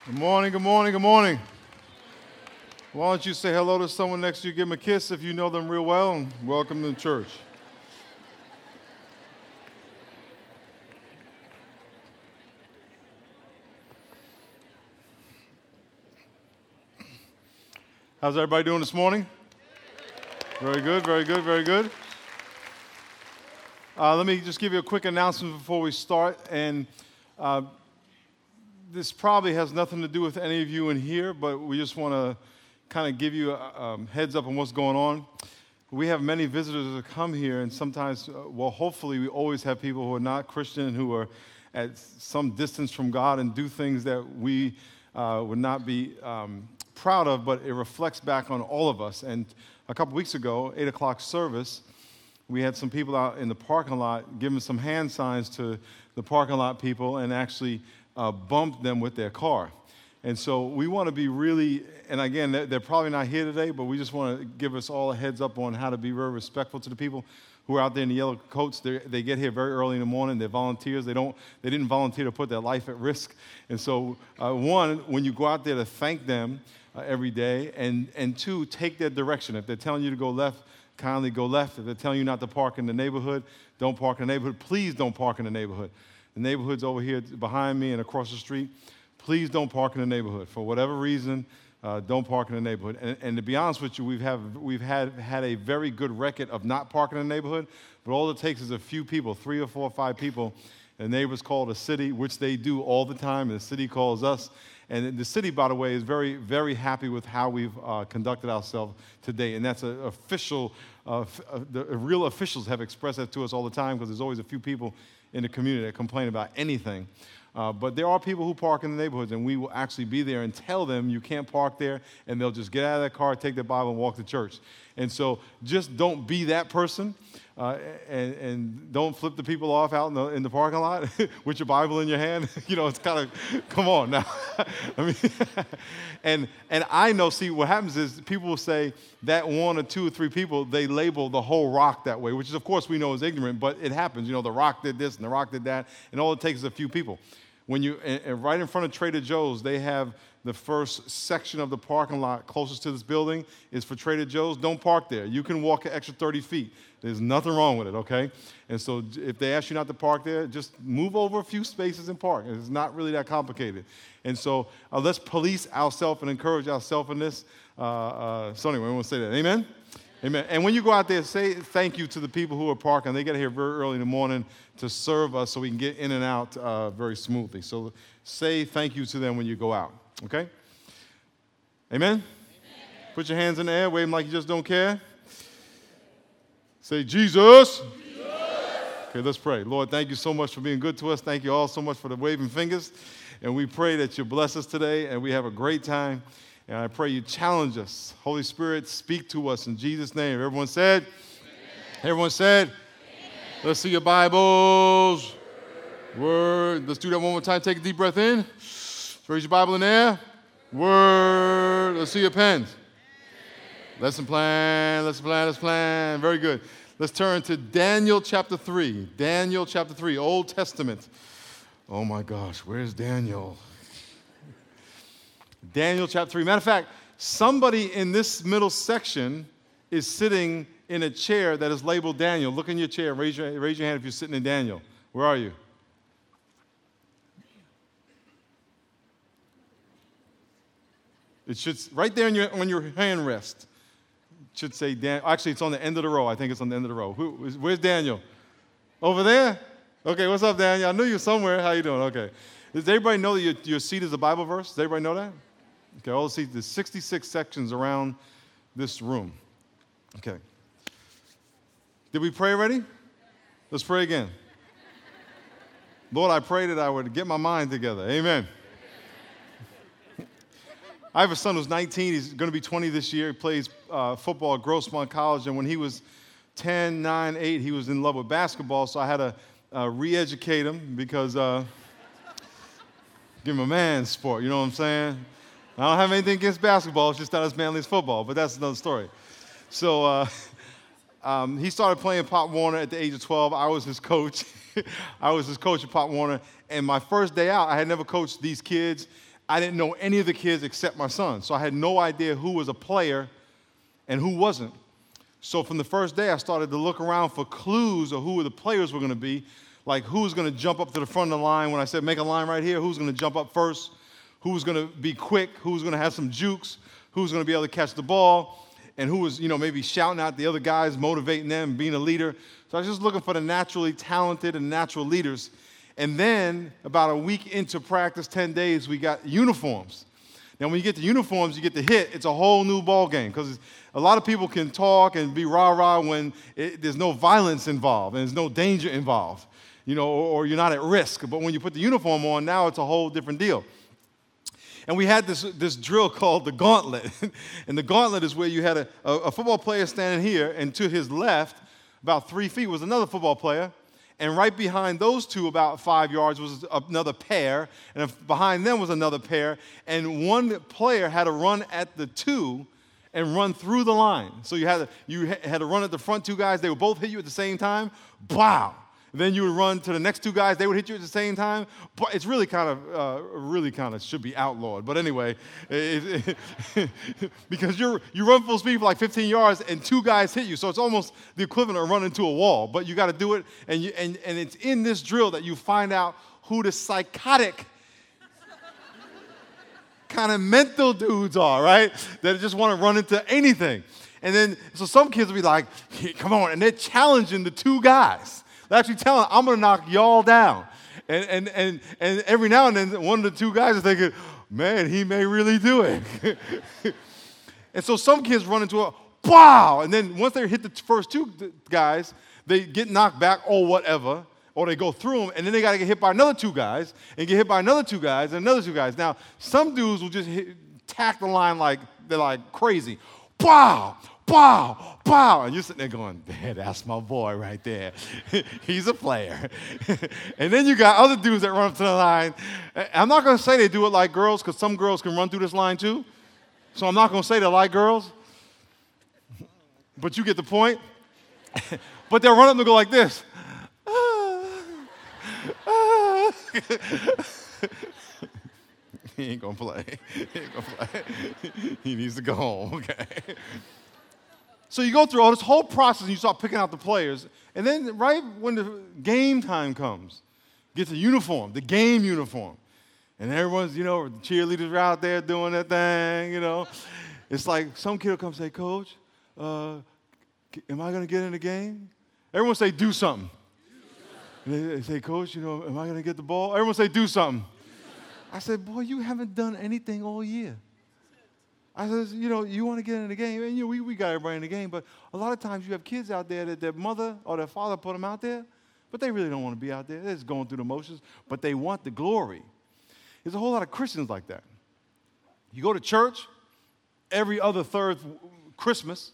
Good morning, good morning, good morning. Why don't you say hello to someone next to you, give them a kiss if you know them real well, and welcome to church. How's everybody doing this morning? Very good, very good, very good. Let me just give you a quick announcement before we start, and this probably has nothing to do with any of you in here, but we just want to kind of give you a heads up on what's going on. We have many visitors that come here, and sometimes, hopefully we always have people who are not Christian, who are at some distance from God and do things that we would not be proud of, but it reflects back on all of us. And a couple weeks ago, 8 o'clock service, we had some people out in the parking lot giving some hand signs to the parking lot people and actually bumped them with their car. And so we want to be really, and again, they're probably not here today, but we just want to give us all a heads up on how to be very respectful to the people who are out there in the yellow coats. They get here very early in the morning. They're volunteers. They didn't volunteer to put their life at risk. And so, one, when you go out there to thank them every day, and two, take their direction. If they're telling you to go left, kindly go left. If they're telling you not to park in the neighborhood, don't park in the neighborhood. Please don't park in the neighborhood. The neighborhood's over here behind me and across the street. Please don't park in the neighborhood. For whatever reason, don't park in the neighborhood. And to be honest with you, we've had a very good record of not parking in the neighborhood, but all it takes is a few people, 3 or 4 or 5 people, and the neighbors call the city, which they do all the time, and the city calls us. And the city, by the way, is very, very happy with how we've conducted ourselves today. And that's official. The real officials have expressed that to us all the time, because there's always a few people in the community that complain about anything. But there are people who park in the neighborhoods, and we will actually be there and tell them you can't park there, and they'll just get out of their car, take their Bible, and walk to church. And so just don't be that person, and don't flip the people off out in the parking lot with your Bible in your hand. It's kind of, come on now. I mean, and I know, see, what happens is people will say that 1 or 2 or 3 people, they label the whole rock that way, which is, of course, we know is ignorant, but it happens. The rock did this and the rock did that, and all it takes is a few people. When right in front of Trader Joe's, they have the first section of the parking lot closest to this building is for Trader Joe's. Don't park there. You can walk an extra 30 feet. There's nothing wrong with it, okay? And so if they ask you not to park there, just move over a few spaces and park. It's not really that complicated. And so let's police ourselves and encourage ourselves in this. So anyway, I want to say that. Amen? Amen. And when you go out there, say thank you to the people who are parking. They get here very early in the morning to serve us so we can get in and out very smoothly. So say thank you to them when you go out. Okay? Amen? Amen? Put your hands in the air. Wave them like you just don't care. Say, Jesus. Jesus. Okay, let's pray. Lord, thank you so much for being good to us. Thank you all so much for the waving fingers. And we pray that you bless us today and we have a great time. And I pray you challenge us. Holy Spirit, speak to us in Jesus' name. Everyone said? Amen. Everyone said? Amen. Let's see your Bibles. Word. Let's do that one more time. Take a deep breath in. Raise your Bible in there. Word. Let's see your pens. Lesson plan, lesson plan, lesson plan. Very good. Let's turn to Daniel chapter 3. Daniel chapter 3, Old Testament. Oh my gosh, where's Daniel? Daniel chapter 3. Matter of fact, somebody in this middle section is sitting in a chair that is labeled Daniel. Look in your chair. Raise your hand if you're sitting in Daniel. Where are you? It should, right there on your hand rest, it should say Daniel. Actually, it's on the end of the row. I think it's on the end of the row. Where's Daniel? Over there? Okay, what's up, Daniel? I knew you were somewhere. How you doing? Okay. Does everybody know that your seat is a Bible verse? Does everybody know that? Okay, all the seats. There's 66 sections around this room. Okay. Did we pray already? Let's pray again. Lord, I pray that I would get my mind together. Amen. I have a son who's 19. He's going to be 20 this year. He plays football at Grossmont College. And when he was 10, 9, 8, he was in love with basketball. So I had to re-educate him because give him a man's sport. You know what I'm saying? I don't have anything against basketball. It's just not as manly as football. But that's another story. So he started playing Pop Warner at the age of 12. I was his coach. I was his coach at Pop Warner. And my first day out, I had never coached these kids. I didn't know any of the kids except my son. So I had no idea who was a player and who wasn't. So from the first day, I started to look around for clues of who the players were going to be, like who's going to jump up to the front of the line. When I said make a line right here, who's going to jump up first, who's going to be quick, who's going to have some jukes, who's going to be able to catch the ball, and who was, maybe shouting out the other guys, motivating them, being a leader. So I was just looking for the naturally talented and natural leaders. And then about a week into practice, 10 days, we got uniforms. Now, when you get the uniforms, you get the hit, it's a whole new ball game because a lot of people can talk and be rah-rah when there's no violence involved and there's no danger involved, or you're not at risk. But when you put the uniform on, now it's a whole different deal. And we had this drill called the gauntlet. And the gauntlet is where you had a football player standing here, and to his left, about 3 feet, was another football player. And right behind those two, about 5 yards, was another pair. And behind them was another pair. And one player had to run at the two and run through the line. So you had to run at the front two guys. They would both hit you at the same time. Wow. Then you would run to the next two guys. They would hit you at the same time. But it's really kind of should be outlawed. But anyway, because you run full speed for like 15 yards and two guys hit you. So it's almost the equivalent of running into a wall. But you got to do it. And it's in this drill that you find out who the psychotic kind of mental dudes are, right? That just want to run into anything. And then, so some kids will be like, hey, come on. And they're challenging the two guys. They're actually telling them, I'm going to knock y'all down. And every now and then, one of the two guys is thinking, man, he may really do it. And so some kids run into a, wow! And then once they hit the first two guys, they get knocked back or whatever, or they go through them, and then they got to get hit by another two guys, and get hit by another two guys, and another two guys. Now, some dudes will just tack the line like they're like crazy. Wow! Pow, pow, and you're sitting there going, that's my boy right there. He's a player. And then you got other dudes that run up to the line. I'm not going to say they do it like girls because some girls can run through this line too. So I'm not going to say they're like girls. But you get the point. But they'll run up and go like this. He ain't going to play. He ain't going to play. He needs to go home, okay? So you go through all this whole process and you start picking out the players. And then right when the game time comes, get the uniform, the game uniform. And everyone's, the cheerleaders are out there doing their thing, It's like some kid will come say, Coach, am I going to get in the game? Everyone say, do something. And they say, Coach, am I going to get the ball? Everyone say, do something. I said, boy, you haven't done anything all year. I said, you want to get in the game? And we got everybody in the game, but a lot of times you have kids out there that their mother or their father put them out there, but they really don't want to be out there. They're just going through the motions, but they want the glory. There's a whole lot of Christians like that. You go to church every other third Christmas,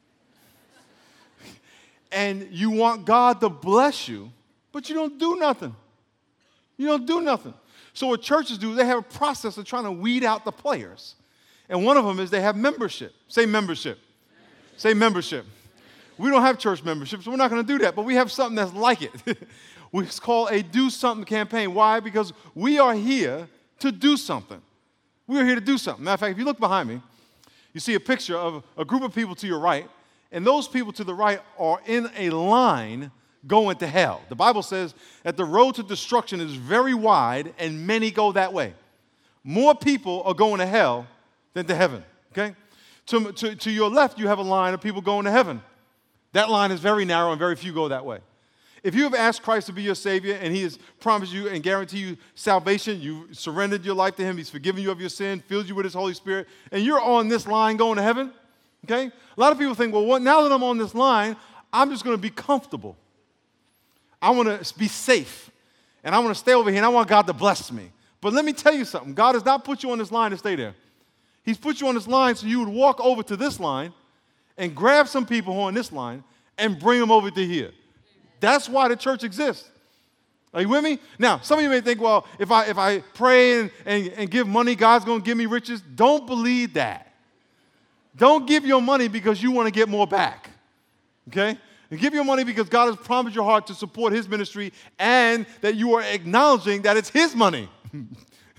and you want God to bless you, but you don't do nothing. You don't do nothing. So what churches do, they have a process of trying to weed out the players. And one of them is they have membership. Say membership. Say membership. We don't have church membership, so we're not going to do that. But we have something that's like it. It's called a do something campaign. Why? Because we are here to do something. We are here to do something. Matter of fact, if you look behind me, you see a picture of a group of people to your right. And those people to the right are in a line going to hell. The Bible says that the road to destruction is very wide and many go that way. More people are going to hell than to heaven, okay? To your left, you have a line of people going to heaven. That line is very narrow and very few go that way. If you have asked Christ to be your Savior and He has promised you and guaranteed you salvation, you surrendered your life to Him, He's forgiven you of your sin, filled you with His Holy Spirit, and you're on this line going to heaven, okay? A lot of people think, well, now that I'm on this line, I'm just going to be comfortable. I want to be safe, and I want to stay over here, and I want God to bless me. But let me tell you something. God has not put you on this line to stay there. He's put you on this line so you would walk over to this line and grab some people who are on this line and bring them over to here. That's why the church exists. Are you with me? Now, some of you may think, well, if I pray and give money, God's going to give me riches. Don't believe that. Don't give your money because you want to get more back. Okay? And give your money because God has promised your heart to support His ministry and that you are acknowledging that it's His money.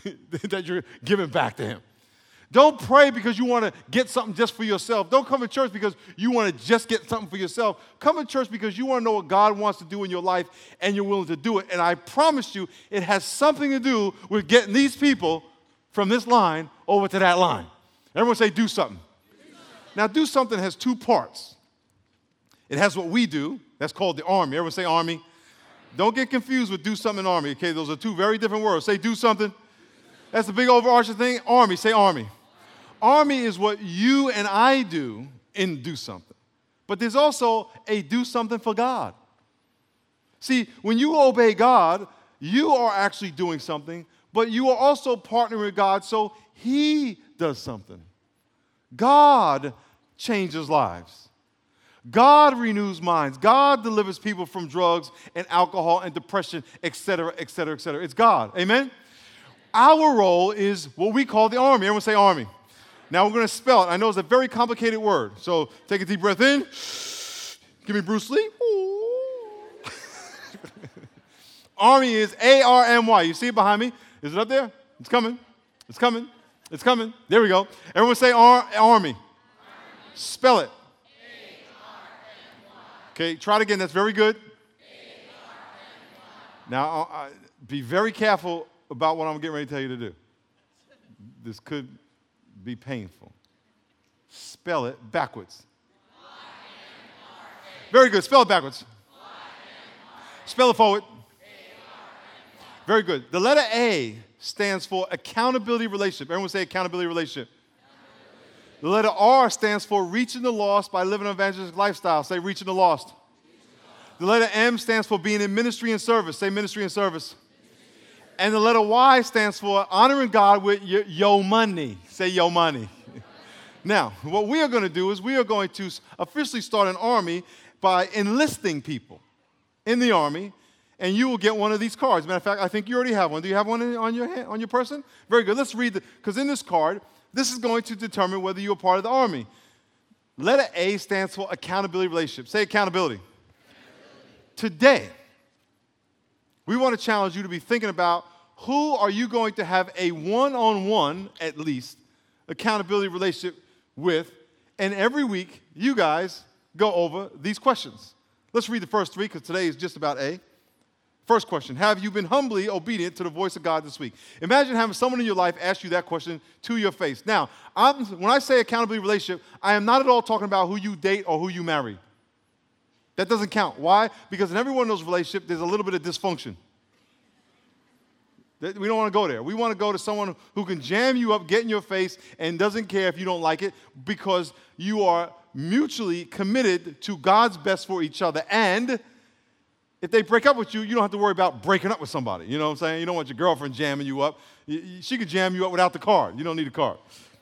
that you're giving back to him. Don't pray because you want to get something just for yourself. Don't come to church because you want to just get something for yourself. Come to church because you want to know what God wants to do in your life and you're willing to do it. And I promise you, it has something to do with getting these people from this line over to that line. Everyone say, do something. Now, do something has two parts. It has what we do. That's called the army. Everyone say army. Don't get confused with do something and army, okay? Those are two very different words. Say do something. That's the big overarching thing. Army. Say army. Army is what you and I do in do something. But there's also a do something for God. See, when you obey God, you are actually doing something, but you are also partnering with God so he does something. God changes lives. God renews minds. God delivers people from drugs and alcohol and depression, etc., etc., etc. It's God. Amen? Our role is what we call the army. Everyone say army. Now we're going to spell it. I know it's a very complicated word. So take a deep breath in. Give me Bruce Lee. Army is A-R-M-Y. You see it behind me? Is it up there? It's coming. It's coming. It's coming. There we go. Everyone say army. Spell it. Okay, try it again. That's very good. Now, be very careful about what I'm getting ready to tell you to do. This could be painful. Spell it backwards. Very good. Spell it backwards. Spell it forward. Very good. The letter A stands for accountability relationship. Everyone say accountability relationship. The letter R stands for reaching the lost by living an evangelistic lifestyle. Say reaching the lost. The letter M stands for being in ministry and service. Say ministry and service. And the letter Y stands for honoring God with your money. Say your money. Now, what we are going to do is we are going to officially start an army by enlisting people in the army, and you will get one of these cards. Matter of fact, I think you already have one. Do you have one on your hand, on your person? Very good. Let's read because in this card, this is going to determine whether you're part of the army. Letter A stands for accountability relationship. Say accountability. Today, we want to challenge you to be thinking about who are you going to have a one-on-one, at least, accountability relationship with, and every week, you guys go over these questions. Let's read the first three, because today is just about A. First question, have you been humbly obedient to the voice of God this week? Imagine having someone in your life ask you that question to your face. Now, when I say accountability relationship, I am not at all talking about who you date or who you marry. That doesn't count. Why? Because in every one of those relationships, there's a little bit of dysfunction. We don't want to go there. We want to go to someone who can jam you up, get in your face, and doesn't care if you don't like it because you are mutually committed to God's best for each other. And if they break up with you, you don't have to worry about breaking up with somebody. You know what I'm saying? You don't want your girlfriend jamming you up. She could jam you up without the card. You don't need a card.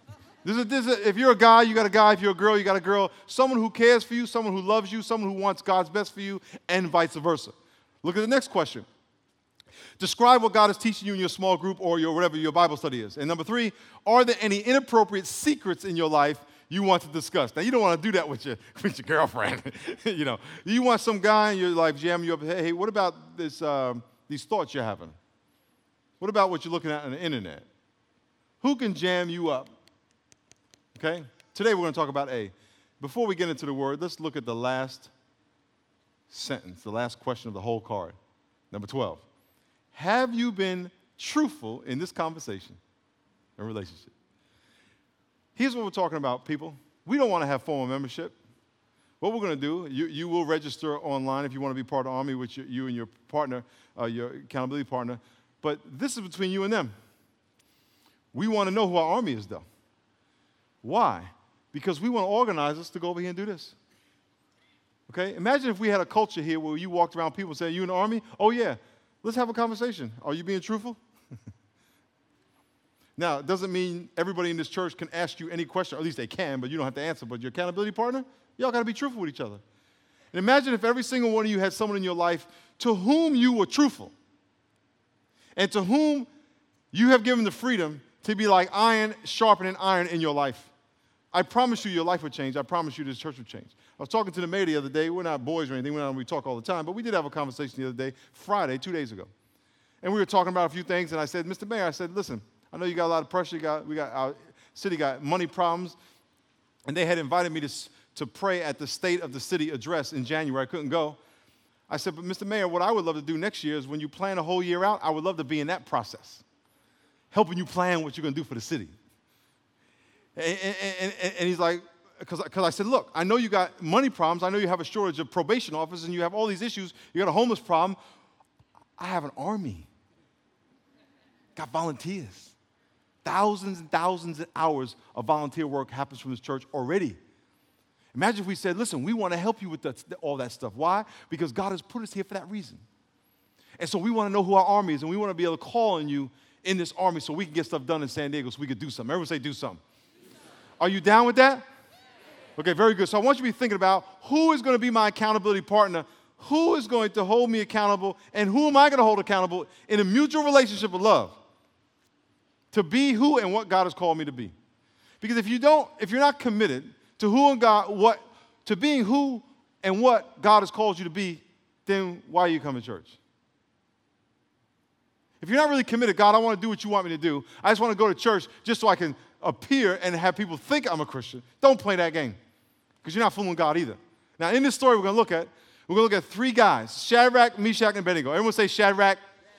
If you're a guy, you got a guy. If you're a girl, you got a girl. Someone who cares for you, someone who loves you, someone who wants God's best for you, and vice versa. Look at the next question. Describe what God is teaching you in your small group or your whatever your Bible study is. And number 3, are there any inappropriate secrets in your life you want to discuss? Now, you don't want to do that with your girlfriend. You know, you want some guy in your life jamming you up. Hey, what about these thoughts you're having? What about what you're looking at on the internet? Who can jam you up? Okay? Today we're going to talk about A. Before we get into the word, let's look at the last sentence, the last question of the whole card. Number 12. Have you been truthful in this conversation and relationship? Here's what we're talking about, people. We don't want to have formal membership. What we're going to do, you will register online if you want to be part of the Army with you and your partner, your accountability partner. But this is between you and them. We want to know who our Army is, though. Why? Because we want organizers to go over here and do this. Okay? Imagine if we had a culture here where you walked around people saying, you in the Army? Oh, yeah. Let's have a conversation. Are you being truthful? Now, it doesn't mean everybody in this church can ask you any question, or at least they can, but you don't have to answer. But your accountability partner, y'all got to be truthful with each other. And imagine if every single one of you had someone in your life to whom you were truthful and to whom you have given the freedom to be like iron sharpening iron in your life. I promise you your life would change. I promise you this church would change. I was talking to the mayor the other day. We're not boys or anything. We talk all the time. But we did have a conversation the other day, Friday, 2 days ago. And we were talking about a few things, and I said, Mr. Mayor, I said, listen, I know you got a lot of pressure. Our city got money problems. And they had invited me to pray at the State of the City address in January. I couldn't go. I said, but Mr. Mayor, what I would love to do next year is when you plan a whole year out, I would love to be in that process, helping you plan what you're going to do for the city. And he's like, because I said, look, I know you got money problems. I know you have a shortage of probation officers, and you have all these issues. You got a homeless problem. I have an army. Got volunteers. Thousands and thousands of hours of volunteer work happens from this church already. Imagine if we said, listen, we want to help you with all that stuff. Why? Because God has put us here for that reason. And so we want to know who our army is, and we want to be able to call on you in this army so we can get stuff done in San Diego so we could do something. Everyone say do something. Are you down with that? Okay, very good. So I want you to be thinking about who is going to be my accountability partner, who is going to hold me accountable, and who am I going to hold accountable in a mutual relationship of love to be who and what God has called me to be. Because if you're not committed to who and God, to being who and what God has called you to be, then why are you coming to church? If you're not really committed, God, I want to do what you want me to do. I just want to go to church just so I can appear and have people think I'm a Christian. Don't play that game, because you're not fooling God either. Now, in this story we're going to look at three guys, Shadrach, Meshach, and Abednego. Everyone say Shadrach.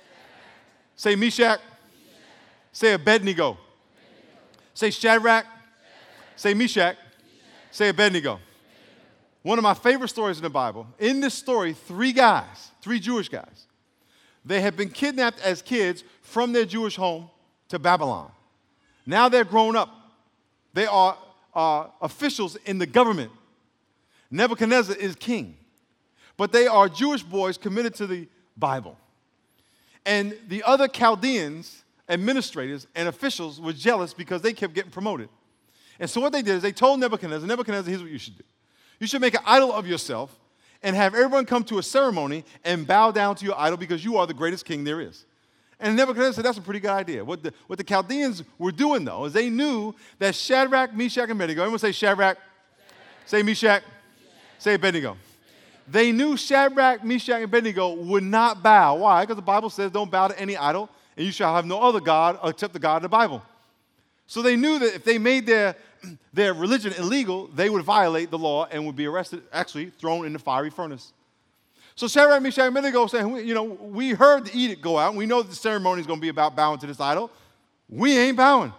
Say Meshach. Say Abednego. Say Shadrach. Say Meshach. Say Abednego. One of my favorite stories in the Bible. In this story, three Jewish guys, they had been kidnapped as kids from their Jewish home to Babylon. Now they're grown up. They are officials in the government. Nebuchadnezzar is king. But they are Jewish boys committed to the Bible. And the other Chaldeans, administrators, and officials were jealous because they kept getting promoted. And so what they did is they told Nebuchadnezzar, here's what you should do. You should make an idol of yourself and have everyone come to a ceremony and bow down to your idol because you are the greatest king there is. And Nebuchadnezzar said, that's a pretty good idea. What the Chaldeans were doing, though, is they knew that Shadrach, Meshach, and Abednego, everyone say Shadrach, say Meshach, say Abednego. They knew Shadrach, Meshach, and Abednego would not bow. Why? Because the Bible says don't bow to any idol, and you shall have no other God except the God of the Bible. So they knew that if they made their religion illegal, they would violate the law and would be arrested, actually thrown in the fiery furnace. So Shadrach, Meshach, and Abednego saying, we heard the edict go out, and we know that the ceremony is going to be about bowing to this idol. We ain't bowing.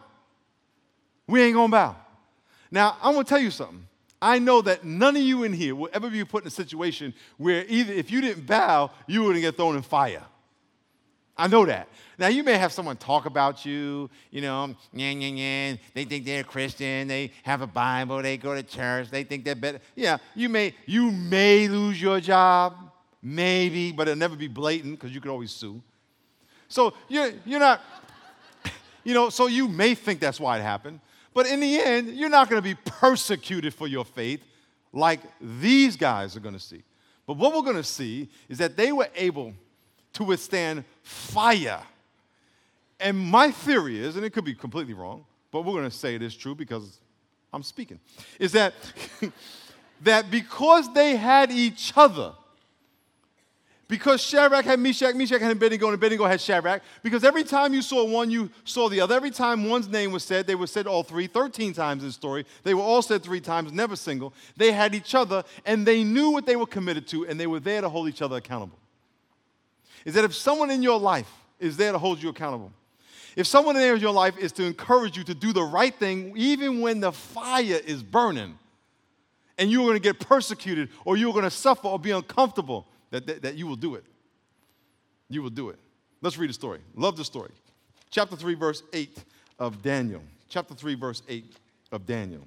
We ain't going to bow. Now, I'm going to tell you something. I know that none of you in here will ever be put in a situation where either if you didn't bow, you were going to get thrown in fire. I know that. Now, you may have someone talk about you, they think they're Christian, they have a Bible, they go to church, they think they're better. Yeah, you may lose your job, maybe, but it'll never be blatant because you could always sue. So you're not, so you may think that's why it happened. But in the end, you're not going to be persecuted for your faith like these guys are going to see. But what we're going to see is that they were able to withstand fire. And my theory is, and it could be completely wrong, but we're going to say it is true because I'm speaking, is that, that because they had each other, because Shadrach had Meshach, Meshach had Abednego, and Abednego had Shadrach, because every time you saw one, you saw the other. Every time one's name was said, they were said all three, 13 times in the story. They were all said 3 times, never single. They had each other, and they knew what they were committed to, and they were there to hold each other accountable. Is that if someone in your life is there to hold you accountable, if someone in your life is to encourage you to do the right thing, even when the fire is burning, and you're going to get persecuted, or you're going to suffer or be uncomfortable, that you will do it. You will do it. Let's read the story. Love the story. Chapter 3, verse 8 of Daniel. Chapter 3, verse 8 of Daniel.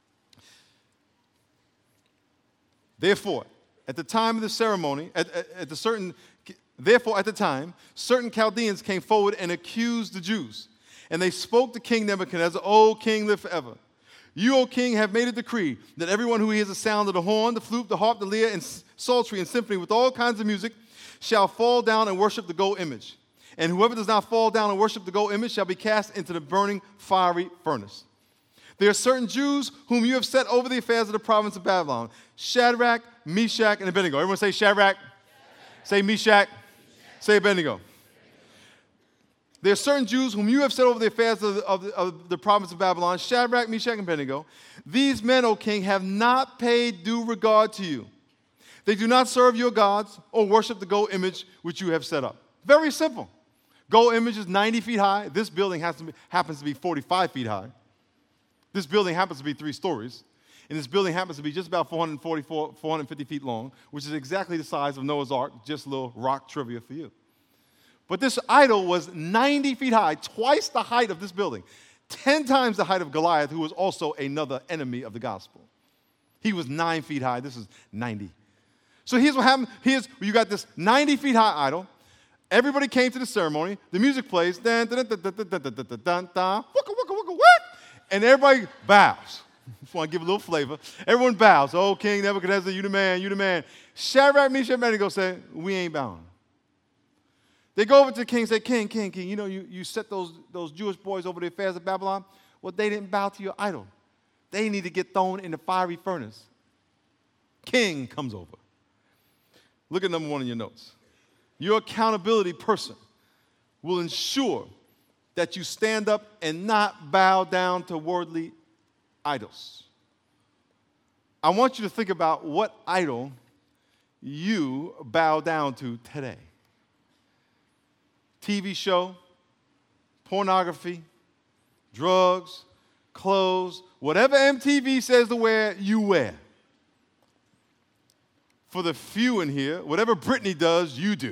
Therefore, at the time of the ceremony, Therefore, at the time, certain Chaldeans came forward and accused the Jews. And they spoke to King Nebuchadnezzar, O king, live forever. You, O king, have made a decree that everyone who hears the sound of the horn, the flute, the harp, the lyre, and psaltery, and symphony with all kinds of music shall fall down and worship the gold image. And whoever does not fall down and worship the gold image shall be cast into the burning fiery furnace. There are certain Jews whom you have set over the affairs of the province of Babylon, Shadrach, Meshach, and Abednego. Everyone say Shadrach. Say Meshach. Say Abednego. There are certain Jews whom you have set over the affairs of the province of Babylon, Shadrach, Meshach, and Abednego. These men, O king, have not paid due regard to you. They do not serve your gods or worship the gold image which you have set up. Very simple. Gold image is 90 feet high. This building happens to be 45 feet high. This building happens to be 3 stories. And this building happens to be just about 450 feet long, which is exactly the size of Noah's Ark. Just a little rock trivia for you. But this idol was 90 feet high, twice the height of this building, 10 times the height of Goliath, who was also another enemy of the gospel. He was 9 feet high. This is 90. So here's what happened. You got this 90 feet high idol. Everybody came to the ceremony. The music plays. Dun, dun, dun, dun, dun, dun, dun, dun, dun, dun, wooka, wooka, wooka, what? And everybody bows. Just want to give a little flavor. Everyone bows. Oh, King Nebuchadnezzar, you the man, you the man. Shadrach, Meshach, and Abednego said, we ain't bowing. They go over to the king and say, King, you know, you set those Jewish boys over the affairs of Babylon. Well, they didn't bow to your idol. They need to get thrown in the fiery furnace. King comes over. Look at number 1 in your notes. Your accountability person will ensure that you stand up and not bow down to worldly idols. I want you to think about what idol you bow down to today. TV show, pornography, drugs, clothes, whatever MTV says to wear, you wear. For the few in here, whatever Britney does, you do.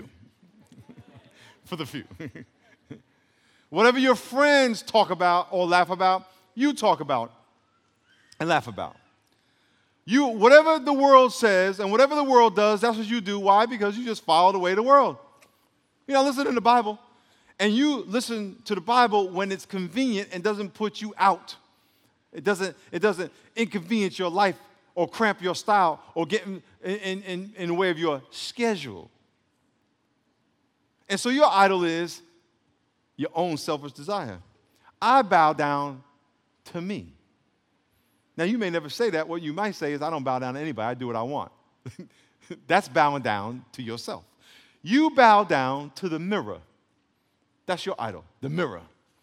For the few. Whatever your friends talk about or laugh about, you talk about and laugh about. Whatever the world says and whatever the world does, that's what you do. Why? Because you just follow the way of the world. You know, listen to the Bible. And you listen to the Bible when it's convenient and doesn't put you out. It doesn't inconvenience your life or cramp your style or get in the way of your schedule. And so your idol is your own selfish desire. I bow down to me. Now, you may never say that. What you might say is, I don't bow down to anybody. I do what I want. That's bowing down to yourself. You bow down to the mirror. That's your idol, the mirror.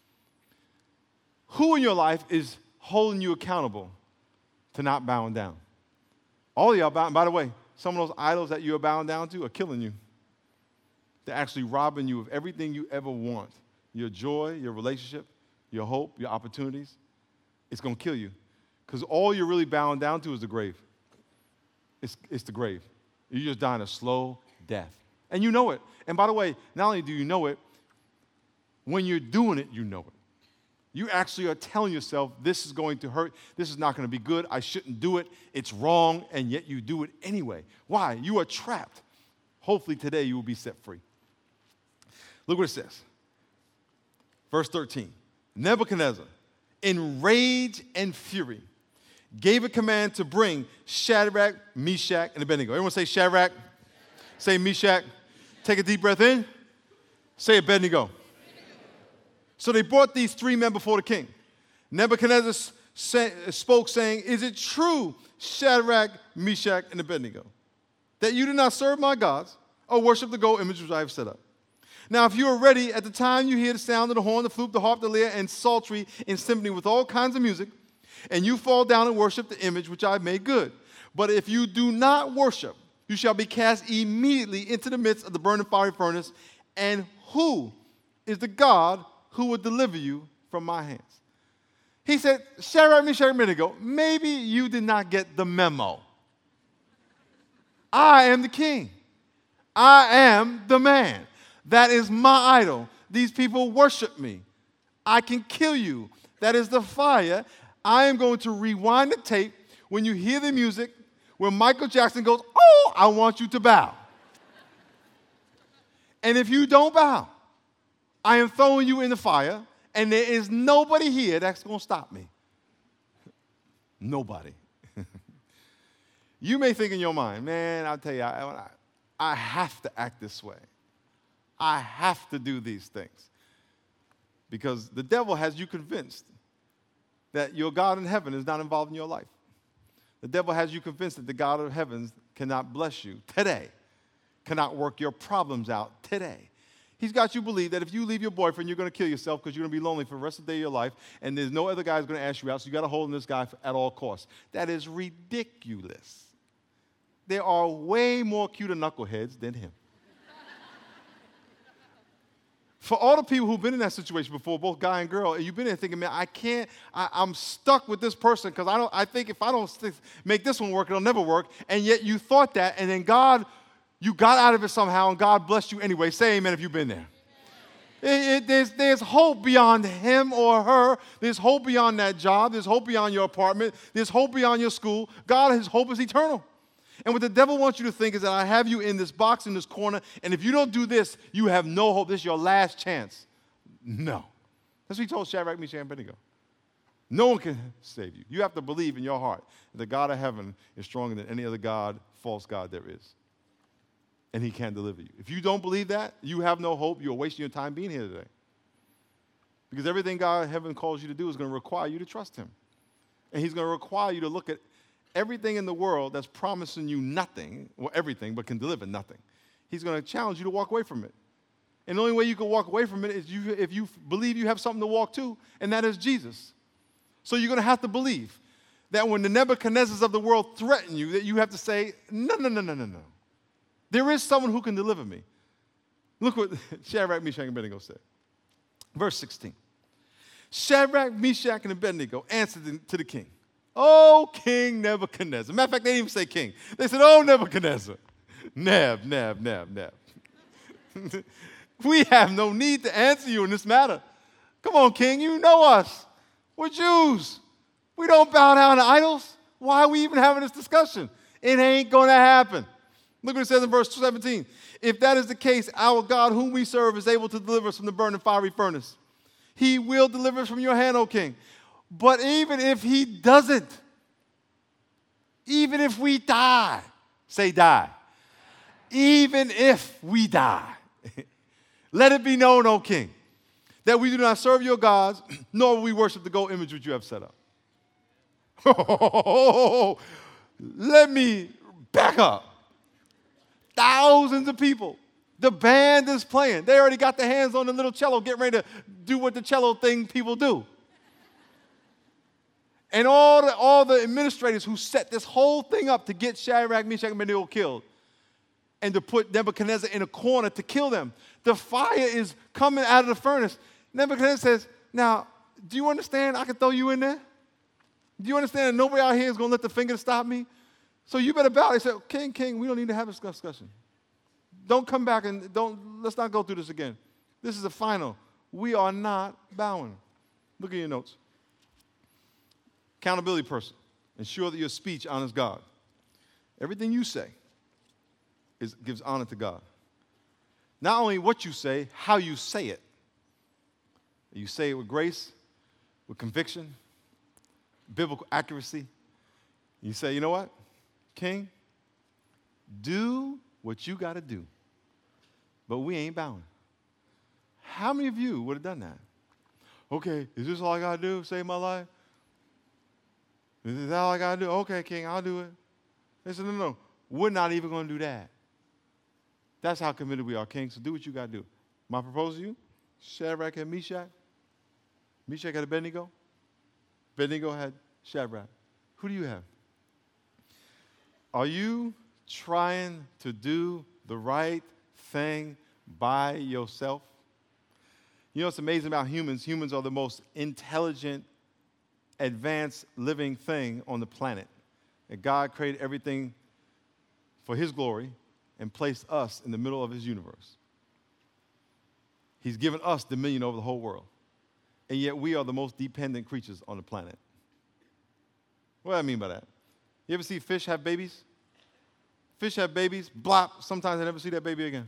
Who in your life is holding you accountable to not bowing down? All of y'all bowing. By the way, some of those idols that you're bowing down to are killing you. They're actually robbing you of everything you ever want. Your joy, your relationship, your hope, your opportunities. It's going to kill you. Because all you're really bowing down to is the grave. It's the grave. You're just dying a slow death. And you know it. And by the way, not only do you know it, when you're doing it, you know it. You actually are telling yourself, this is going to hurt, this is not going to be good, I shouldn't do it, it's wrong, and yet you do it anyway. Why? You are trapped. Hopefully today you will be set free. Look what it says. Verse 13. Nebuchadnezzar, in rage and fury, gave a command to bring Shadrach, Meshach, and Abednego. Everyone say Shadrach. Say Meshach. Take a deep breath in. Say Abednego. So they brought these 3 men before the king. Nebuchadnezzar spoke, saying, is it true, Shadrach, Meshach, and Abednego, that you do not serve my gods or worship the gold image which I have set up? Now, if you are ready, at the time you hear the sound of the horn, the flute, the harp, the lyre, and psaltery in symphony with all kinds of music, and you fall down and worship the image which I have made good. But if you do not worship, you shall be cast immediately into the midst of the burning fiery furnace. And who is the God who will deliver you from my hands? He said, Shadrach, Meshach, and Abednego, maybe you did not get the memo. I am the king. I am the man. That is my idol. These people worship me. I can kill you. That is the fire. I am going to rewind the tape when you hear the music, when Michael Jackson goes, oh, I want you to bow. And if you don't bow, I am throwing you in the fire, and there is nobody here that's going to stop me. Nobody. You may think in your mind, man, I'll tell you, I have to act this way. I have to do these things. Because the devil has you convinced that your God in heaven is not involved in your life. The devil has you convinced that the God of heavens cannot bless you today, cannot work your problems out today. He's got you believe that if you leave your boyfriend, you're going to kill yourself because you're going to be lonely for the rest of the day of your life, and there's no other guy who's going to ask you out, so you got to hold on this guy at all costs. That is ridiculous. There are way more cuter knuckleheads than him. For all the people who've been in that situation before, both guy and girl, and you've been there thinking, man, I'm stuck with this person because I think if I don't make this one work, it'll never work. And yet you thought that, and then you got out of it somehow, and God blessed you anyway. Say amen if you've been there. There's hope beyond him or her. There's hope beyond that job. There's hope beyond your apartment. There's hope beyond your school. His hope is eternal. And what the devil wants you to think is that I have you in this box, in this corner, and if you don't do this, you have no hope. This is your last chance. No. That's what he told Shadrach, Meshach, and Abednego. No one can save you. You have to believe in your heart that the God of heaven is stronger than any other God, false God there is. And he can deliver you. If you don't believe that, you have no hope. You're wasting your time being here today. Because everything God of heaven calls you to do is going to require you to trust him. And he's going to require you to look at everything in the world that's promising you nothing, well, everything, but can deliver nothing. He's going to challenge you to walk away from it. And the only way you can walk away from it is if you believe you have something to walk to, and that is Jesus. So you're going to have to believe that when the Nebuchadnezzars of the world threaten you, that you have to say, no. There is someone who can deliver me. Look what Shadrach, Meshach, and Abednego said. Verse 16. Shadrach, Meshach, and Abednego answered to the king. Oh, King Nebuchadnezzar. Matter of fact, they didn't even say king. They said, oh, Nebuchadnezzar. Neb. We have no need to answer you in this matter. Come on, king, you know us. We're Jews. We don't bow down to idols. Why are we even having this discussion? It ain't going to happen. Look what it says in verse 17. If that is the case, our God whom we serve is able to deliver us from the burning fiery furnace. He will deliver us from your hand, O king. But even if he doesn't, even if we die, say die. Even if we die, let it be known, O king, that we do not serve your gods, nor will we worship the gold image which you have set up. Let me back up. Thousands of people. The band is playing. They already got their hands on the little cello, getting ready to do what the cello thing people do. And all the administrators who set this whole thing up to get Shadrach, Meshach, and Abednego killed and to put Nebuchadnezzar in a corner to kill them. The fire is coming out of the furnace. Nebuchadnezzar says, now, do you understand I can throw you in there? Do you understand that nobody out here is going to let the finger stop me? So you better bow. They said, King, we don't need to have this discussion. Don't come back and let's not go through this again. This is the final. We are not bowing. Look at your notes. Accountability person. Ensure that your speech honors God. Everything you say gives honor to God. Not only what you say, how you say it. You say it with grace, with conviction, biblical accuracy. You say, you know what, King, do what you got to do, but we ain't bowing. How many of you would have done that? Okay, is this all I got to do, save my life? Is that all I got to do? Okay, King, I'll do it. They said, no, we're not even going to do that. That's how committed we are, King, so do what you got to do. My proposal to you, Shadrach had Meshach. Meshach had Abednego. Abednego had Shadrach. Who do you have? Are you trying to do the right thing by yourself? You know what's amazing about humans? Humans are the most intelligent, advanced living thing on the planet. And God created everything for his glory and placed us in the middle of his universe. He's given us dominion over the whole world. And yet we are the most dependent creatures on the planet. What do I mean by that? You ever see fish have babies? Fish have babies, blop, sometimes I never see that baby again.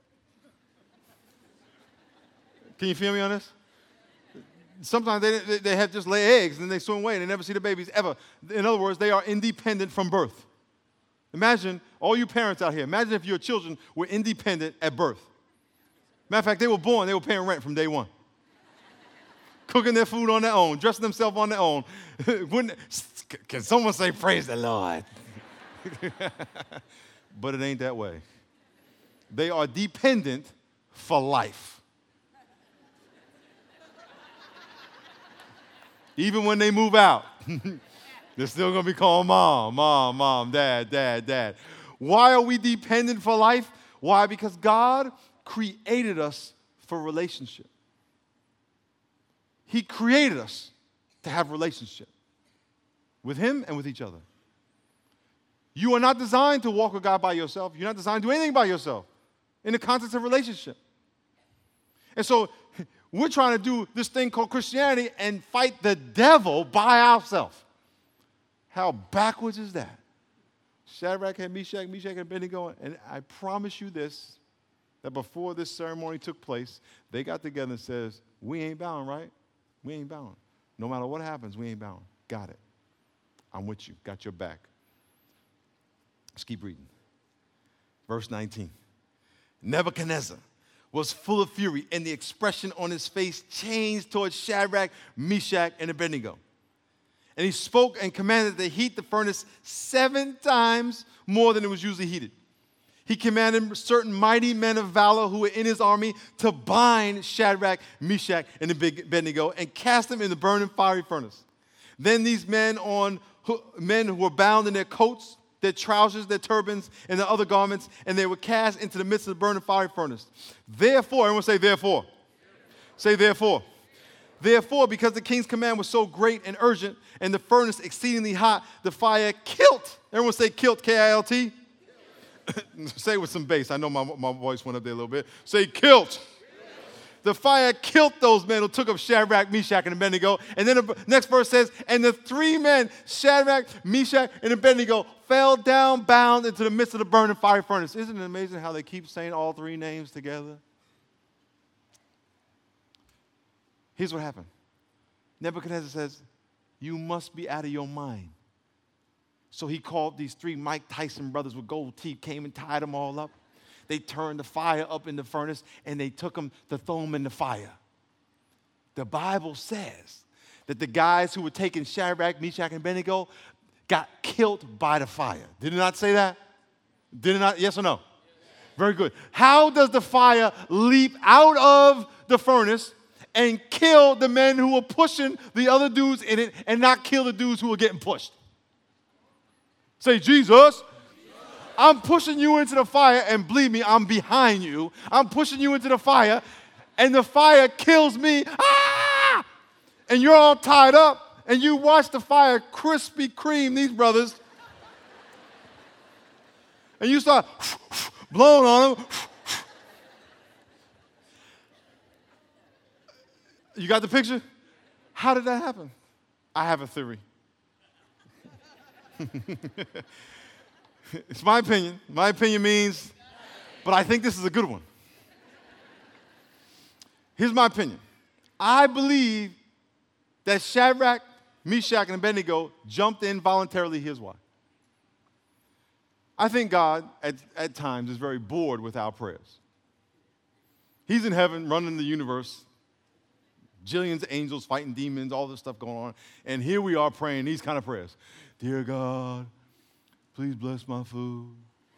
Can you feel me on this? Sometimes they have just lay eggs and then they swim away and they never see the babies ever. In other words, they are independent from birth. Imagine, all you parents out here, imagine if your children were independent at birth. Matter of fact, they were born, they were paying rent from day one. Cooking their food on their own, dressing themselves on their own. Can someone say, praise the Lord? But it ain't that way. They are dependent for life. Even when they move out, they're still going to be called mom, dad. Why are we dependent for life? Why? Because God created us for relationship. He created us to have relationship with Him and with each other. You are not designed to walk with God by yourself. You're not designed to do anything by yourself in the context of relationship. And so we're trying to do this thing called Christianity and fight the devil by ourselves. How backwards is that? Shadrach had Meshach and Abednego, and I promise you this, that before this ceremony took place, they got together and says, we ain't bound, right? We ain't bound. No matter what happens, we ain't bound. Got it. I'm with you. Got your back. Let's keep reading. Verse 19. Nebuchadnezzar was full of fury, and the expression on his face changed towards Shadrach, Meshach, and Abednego. And he spoke and commanded to heat the furnace 7 times more than it was usually heated. He commanded certain mighty men of valor who were in his army to bind Shadrach, Meshach, and Abednego and cast them in the burning fiery furnace. Then these men who were bound in their coats, their trousers, their turbans, and their other garments, and they were cast into the midst of the burning fiery furnace. Therefore, everyone say therefore. Say therefore. Therefore, because the king's command was so great and urgent, and the furnace exceedingly hot, the fire killed. Everyone say killed, K-I-L-T. Say it with some bass. I know my voice went up there a little bit. Say killed. The fire killed those men who took up Shadrach, Meshach, and Abednego. And then the next verse says, and the 3 men, Shadrach, Meshach, and Abednego, fell down bound into the midst of the burning fiery furnace. Isn't it amazing how they keep saying all 3 names together? Here's what happened. Nebuchadnezzar says, you must be out of your mind. So he called these 3 Mike Tyson brothers with gold teeth, came and tied them all up. They turned the fire up in the furnace, and they took them to throw them in the fire. The Bible says that the guys who were taking Shadrach, Meshach, and Abednego got killed by the fire. Did it not say that? Did it not? Yes or no? Very good. How does the fire leap out of the furnace and kill the men who were pushing the other dudes in it and not kill the dudes who were getting pushed? Say, Jesus, I'm pushing you into the fire, and believe me, I'm behind you. I'm pushing you into the fire, and the fire kills me. Ah! And you're all tied up, and you watch the fire Krispy Kreme these brothers, and you start blowing on them. You got the picture? How did that happen? I have a theory. It's my opinion. My opinion means, but I think this is a good one. Here's my opinion. I believe that Shadrach, Meshach, and Abednego jumped in voluntarily. Here's why. I think God, at times, is very bored with our prayers. He's in heaven, running the universe, jillions of angels fighting demons, all this stuff going on, and here we are praying these kind of prayers. Dear God, please bless my food.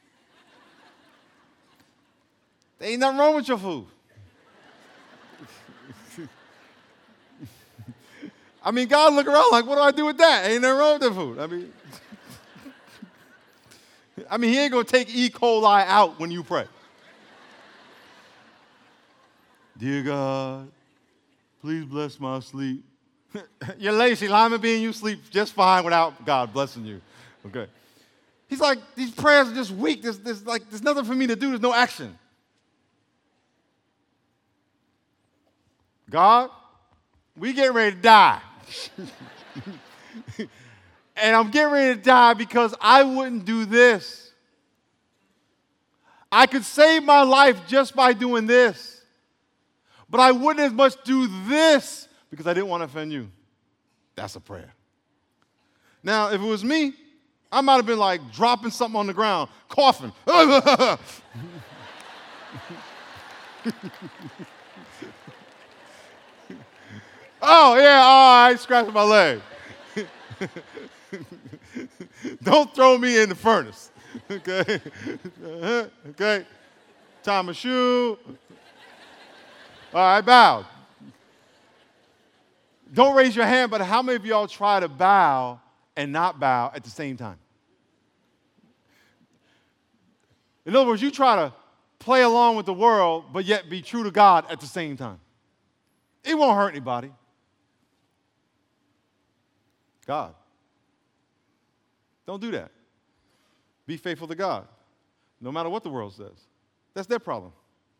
There ain't nothing wrong with your food. I mean, God look around like, what do I do with that? Ain't nothing wrong with the food. I mean, he ain't going to take E. coli out when you pray. Dear God, please bless my sleep. You're lazy, Lyman being you sleep just fine without God blessing you. Okay. He's like, these prayers are just weak. There's nothing for me to do. There's no action. God, we getting ready to die. And I'm getting ready to die because I wouldn't do this. I could save my life just by doing this. But I wouldn't as much do this because I didn't want to offend you. That's a prayer. Now, if it was me, I might have been like dropping something on the ground, coughing. Oh, yeah, all right, scratching my leg. Don't throw me in the furnace, okay? Okay? Tie my shoe. All right, bow. Don't raise your hand, but how many of y'all try to bow and not bow at the same time? In other words, you try to play along with the world, but yet be true to God at the same time. It won't hurt anybody. God. Don't do that. Be faithful to God, no matter what the world says. That's their problem.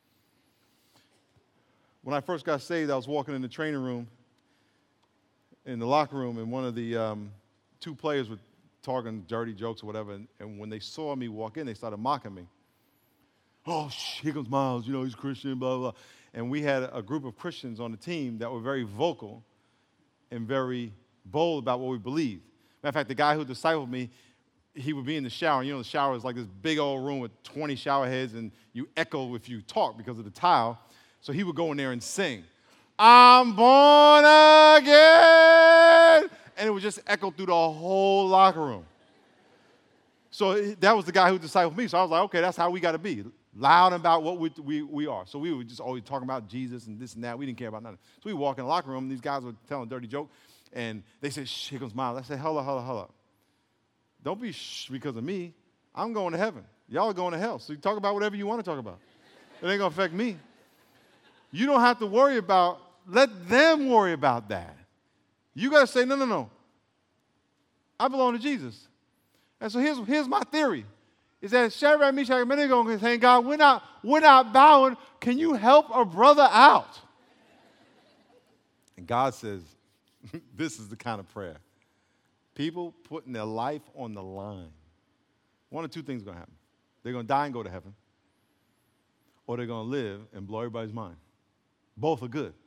When I first got saved, I was walking in the training room, in the locker room, and one of the two players were talking dirty jokes or whatever, and when they saw me walk in, they started mocking me. Oh, here comes Miles, he's Christian, blah, blah, blah. And we had a group of Christians on the team that were very vocal and very bold about what we believed. Matter of fact, the guy who discipled me, he would be in the shower. The shower is like this big old room with 20 shower heads, and you echo if you talk because of the tile. So he would go in there and sing, I'm born again. And it would just echo through the whole locker room. So that was the guy who discipled me. So I was like, okay, that's how we got to be. Loud about what we are. So we were just always talking about Jesus and this and that. We didn't care about nothing. So we walk in the locker room, and these guys were telling a dirty joke, and they said, shh, here comes Miles. I said, hold up. Don't be shh because of me. I'm going to heaven. Y'all are going to hell. So you talk about whatever you want to talk about. It ain't going to affect me. You don't have to worry about, let them worry about that. You got to say, no. I belong to Jesus. And so here's my theory. Is that Shadrach, Meshach, and Abednego are saying, God, we're not bowing. Can you help a brother out? And God says, this is the kind of prayer. People putting their life on the line. One of two things is going to happen. They're going to die and go to heaven, or they're going to live and blow everybody's mind. Both are good.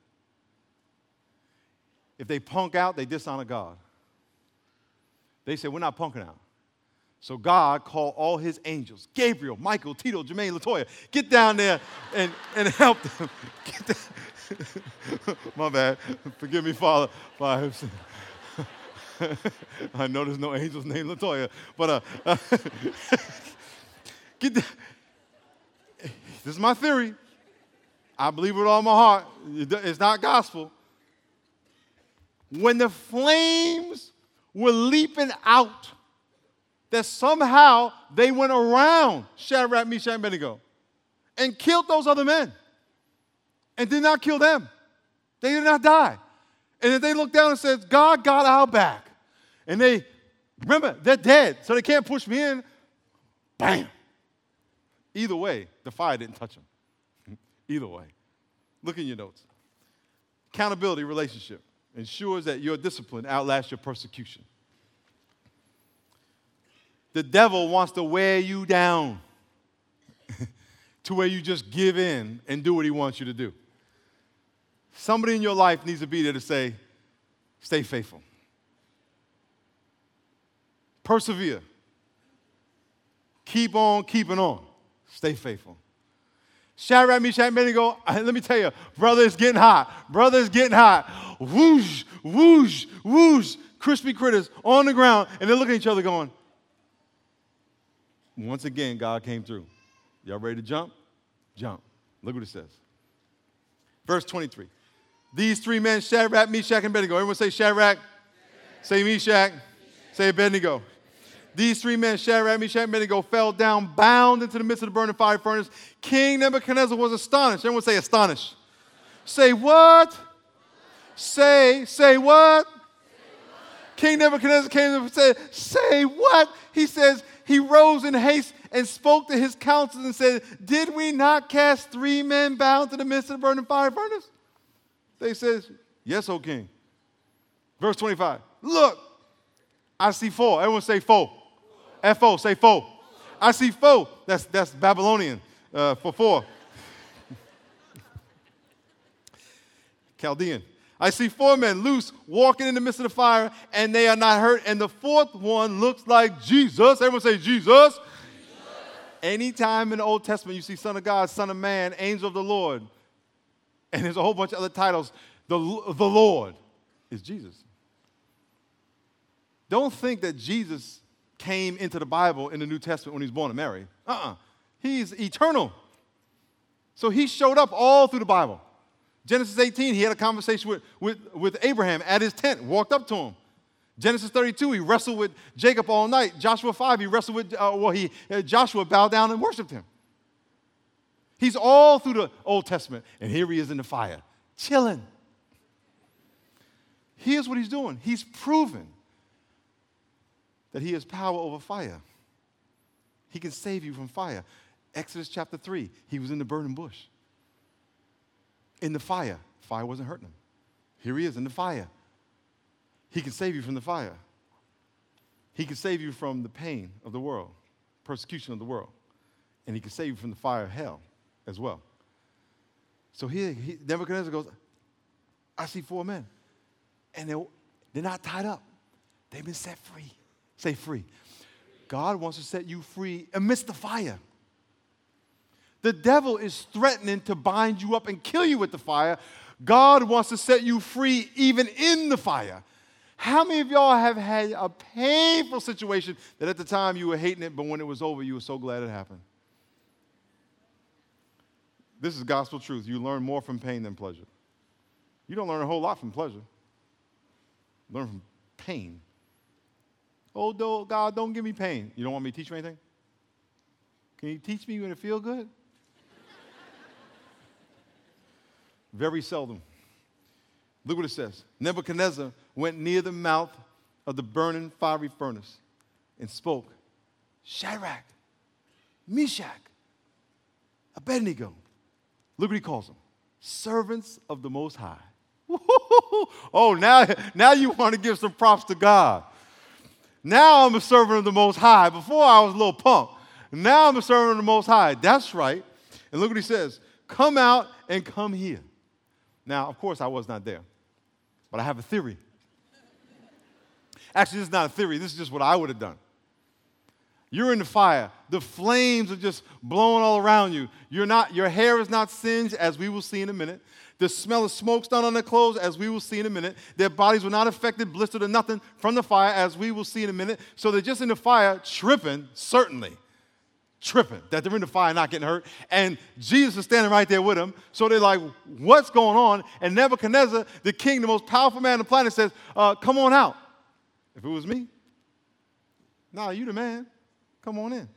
If they punk out, they dishonor God. They say, we're not punking out. So God called all his angels, Gabriel, Michael, Tito, Jermaine, Latoya, get down there and help them. My bad. Forgive me, Father. I know there's no angels named Latoya, but this is my theory. I believe with all my heart. It's not gospel. When the flames were leaping out, that somehow they went around Shadrach, Meshach, and Abednego and killed those other men and did not kill them. They did not die. And then they looked down and said, God got our back. And remember, they're dead, so they can't push me in. Bam. Either way, the fire didn't touch them. Either way. Look in your notes. Accountability relationship ensures that your discipline outlasts your persecution. The devil wants to wear you down to where you just give in and do what he wants you to do. Somebody in your life needs to be there to say, stay faithful. Persevere. Keep on keeping on. Stay faithful. Shadrach, Meshach, and Abednego, let me tell you, brother, it's getting hot. Brother, it's getting hot. Whoosh, whoosh, whoosh. Crispy critters on the ground, and they're looking at each other going, once again, God came through. Y'all ready to jump? Jump. Look what it says. Verse 23. These three men, Shadrach, Meshach, and Abednego. Everyone say Shadrach. Say Meshach. Say Abednego. These three men, Shadrach, Meshach, and Abednego, fell down, bound into the midst of the burning fire furnace. King Nebuchadnezzar was astonished. Everyone say astonished. Say what? Say what? King Nebuchadnezzar came and said, say what? He says, he rose in haste and spoke to his counselors and said, did we not cast three men bound to the midst of the burning fire furnace? They said, yes, O king. Verse 25. Look, I see four. Everyone say four. F-O, say four. I see four. That's Babylonian for four. Chaldean. I see four men loose, walking in the midst of the fire, and they are not hurt. And the fourth one looks like Jesus. Everyone say Jesus. Jesus. Anytime in the Old Testament you see Son of God, Son of Man, Angel of the Lord, and there's a whole bunch of other titles, the Lord is Jesus. Don't think that Jesus came into the Bible in the New Testament when he was born of Mary. He's eternal. So he showed up all through the Bible. Genesis 18, he had a conversation with Abraham at his tent, walked up to him. Genesis 32, he wrestled with Jacob all night. Joshua 5, he wrestled with, Joshua bowed down and worshiped him. He's all through the Old Testament, and here he is in the fire, chilling. Here's what he's doing. He's proven that he has power over fire. He can save you from fire. Exodus chapter 3, he was in the burning bush. In the fire. Fire wasn't hurting him. Here he is in the fire. He can save you from the fire. He can save you from the pain of the world, persecution of the world. And he can save you from the fire of hell as well. So here, Nebuchadnezzar goes, I see 4 men. And they're not tied up. They've been set free. Say free. God wants to set you free amidst the fire. The devil is threatening to bind you up and kill you with the fire. God wants to set you free even in the fire. How many of y'all have had a painful situation that at the time you were hating it, but when it was over, you were so glad it happened? This is gospel truth. You learn more from pain than pleasure. You don't learn a whole lot from pleasure. Learn from pain. Oh, God, don't give me pain. You don't want me to teach you anything? Can you teach me when it feels good? Very seldom. Look what it says. Nebuchadnezzar went near the mouth of the burning fiery furnace and spoke, Shadrach, Meshach, Abednego. Look what he calls them. Servants of the Most High. Oh, now you want to give some props to God. Now I'm a servant of the Most High. Before I was a little punk. Now I'm a servant of the Most High. That's right. And look what he says. Come out and come here. Now, of course, I was not there. But I have a theory. Actually, this is not a theory. This is just what I would have done. You're in the fire. The flames are just blowing all around you. Your hair is not singed, as we will see in a minute. The smell of smoke's not on their clothes, as we will see in a minute. Their bodies were not affected, blistered, or nothing from the fire, as we will see in a minute. So they're just in the fire, tripping, certainly. Tripping, that they're in the fire, not getting hurt. And Jesus is standing right there with them. So they're like, what's going on? And Nebuchadnezzar, the king, the most powerful man on the planet, says, come on out. If it was me, nah, you the man. Come on in.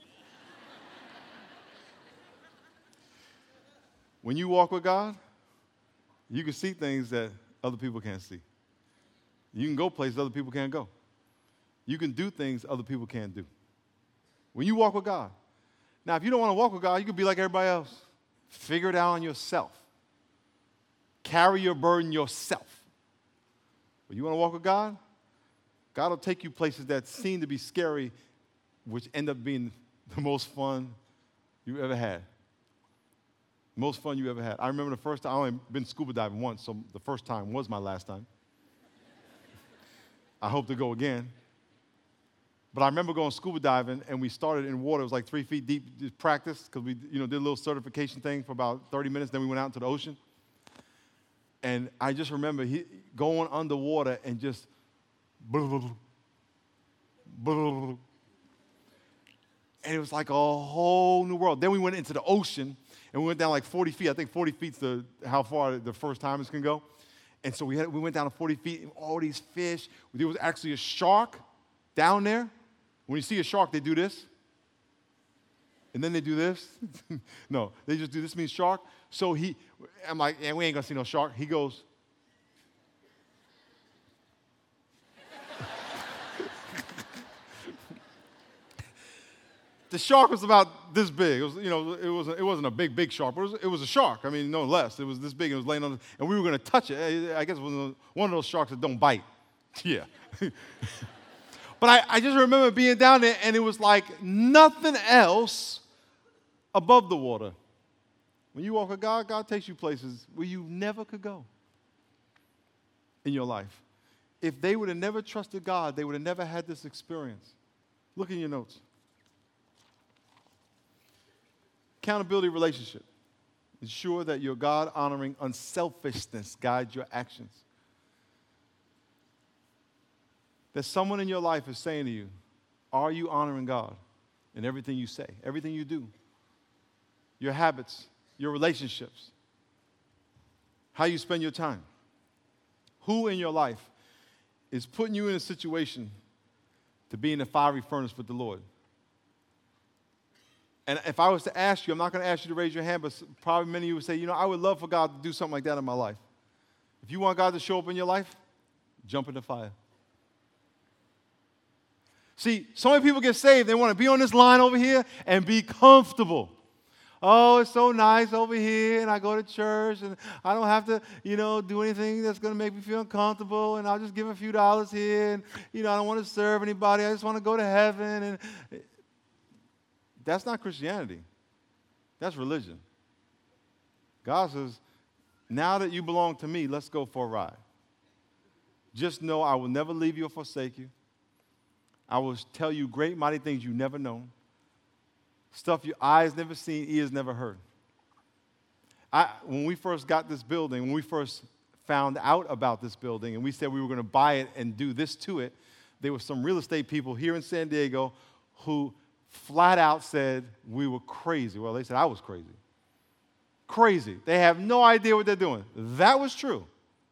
When you walk with God, you can see things that other people can't see. You can go places other people can't go. You can do things other people can't do. When you walk with God. Now, if you don't want to walk with God, you can be like everybody else. Figure it out on yourself. Carry your burden yourself. But you want to walk with God? God will take you places that seem to be scary, which end up being the most fun you ever had. Most fun you ever had. I remember the first time, I only been scuba diving once, so the first time was my last time. I hope to go again. But I remember going scuba diving, and we started in water. It was like 3 feet deep, just practice, because we did a little certification thing for about 30 minutes. Then we went out into the ocean. And I just remember going underwater and just blah, blah, blah, blah. And it was like a whole new world. Then we went into the ocean, and we went down like 40 feet. I think 40 feet's how far the first timers can go. And so we went down to 40 feet, and all these fish. There was actually a shark down there. When you see a shark, they do this. And then they do this. No, they just do this, means shark. So I'm like, yeah, we ain't going to see no shark. He goes. The shark was about this big. It was, it wasn't a big shark, but it was a shark. I mean, no less. It was this big. It was laying on, and we were going to touch it. I guess it was one of those sharks that don't bite. Yeah. But I just remember being down there, and it was like nothing else above the water. When you walk with God, God takes you places where you never could go in your life. If they would have never trusted God, they would have never had this experience. Look in your notes. Accountability relationship. Ensure that your God-honoring unselfishness guides your actions. That someone in your life is saying to you, are you honoring God in everything you say, everything you do, your habits, your relationships? how you spend your time. Who in your life is putting you in a situation to be in the fiery furnace with the Lord? And if I was to ask you, I'm not going to ask you to raise your hand, but probably many of you would say, I would love for God to do something like that in my life. If you want God to show up in your life, jump in the fire. See, so many people get saved. They want to be on this line over here and be comfortable. Oh, it's so nice over here, and I go to church, and I don't have to, do anything that's going to make me feel uncomfortable, and I'll just give a few dollars here, and, I don't want to serve anybody. I just want to go to heaven. And that's not Christianity. That's religion. God says, now that you belong to me, let's go for a ride. Just know I will never leave you or forsake you. I will tell you great, mighty things you never known. Stuff your eyes never seen, ears never heard. When we first got this building, when we first found out about this building, and we said we were going to buy it and do this to it, there were some real estate people here in San Diego who flat out said we were crazy. Well, they said I was crazy. Crazy. They have no idea what they're doing. That was true.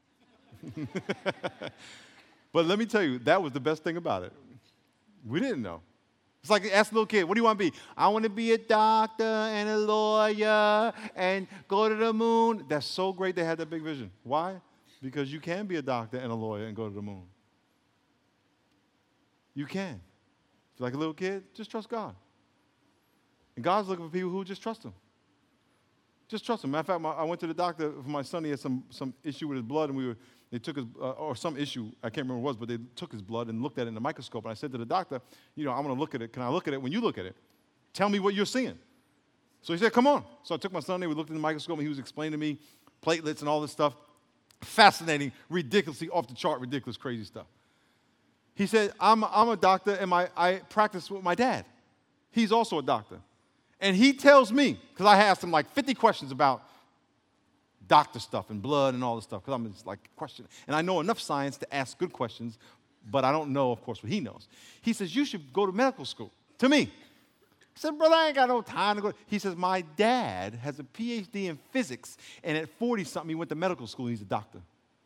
But let me tell you, that was the best thing about it. We didn't know. It's like ask a little kid, what do you want to be? I want to be a doctor and a lawyer and go to the moon. That's so great they had that big vision. Why? Because you can be a doctor and a lawyer and go to the moon. You can. If you're like a little kid, just trust God. And God's looking for people who just trust Him. Just trust Him. Matter of fact, I went to the doctor for my son. He had some issue with his blood, and they took his, or some issue, I can't remember what it was, but they took his blood and looked at it in the microscope. And I said to the doctor, I'm going to look at it. Can I look at it when you look at it? Tell me what you're seeing. So he said, come on. So I took my son there. We looked in the microscope, and he was explaining to me platelets and all this stuff. Fascinating, ridiculously off the chart, ridiculous, crazy stuff. He said, I'm a doctor, and I practice with my dad. He's also a doctor. And he tells me, because I asked him like 50 questions about doctor stuff and blood and all this stuff, because I'm just like questioning. And I know enough science to ask good questions, but I don't know, of course, what he knows. He says, you should go to medical school. To me. I said, brother, I ain't got no time to go. He says, my dad has a PhD in physics, and at 40-something, he went to medical school, and he's a doctor.